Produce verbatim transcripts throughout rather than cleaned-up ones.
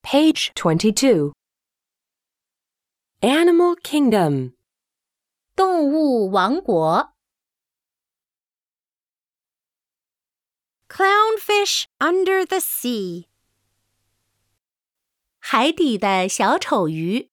Page twenty-two. Animal Kingdom. 动物王国 Clownfish under the sea. 海底的小丑鱼。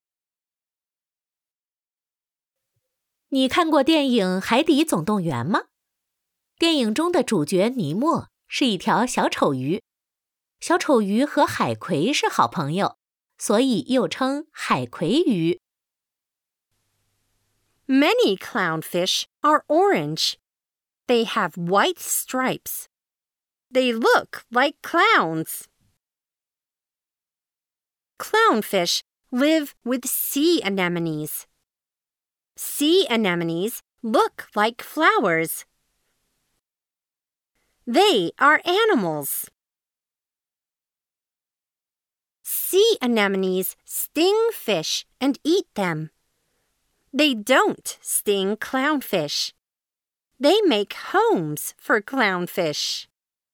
你看过电影《海底总动员》吗？电影中的主角尼莫是一条小丑鱼。小丑鱼和海葵是好朋友，所以又称海葵鱼。 Many clownfish are orange. They have white stripes. They look like clowns. Clownfish live with sea anemones. Sea anemones look like flowers. They are animals. Sea anemones sting fish and eat them. They don't sting clownfish. They make homes for clownfish.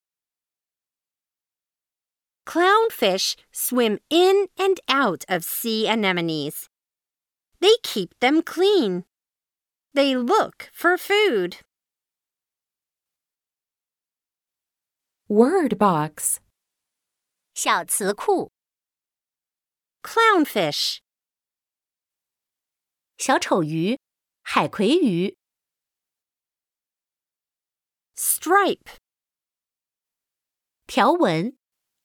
Clownfish swim in and out of sea anemones. They keep them clean. They look for food. Word box. 小词库 Clownfish. 小丑鱼、海葵鱼、 Stripe. 条纹、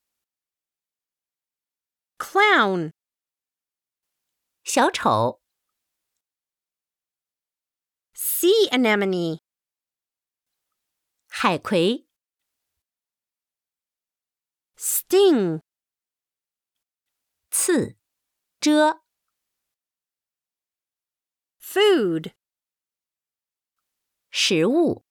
Clown. 小丑、 Sea anemone. 海葵、 Sting. 刺、蛰、 Food. 食物。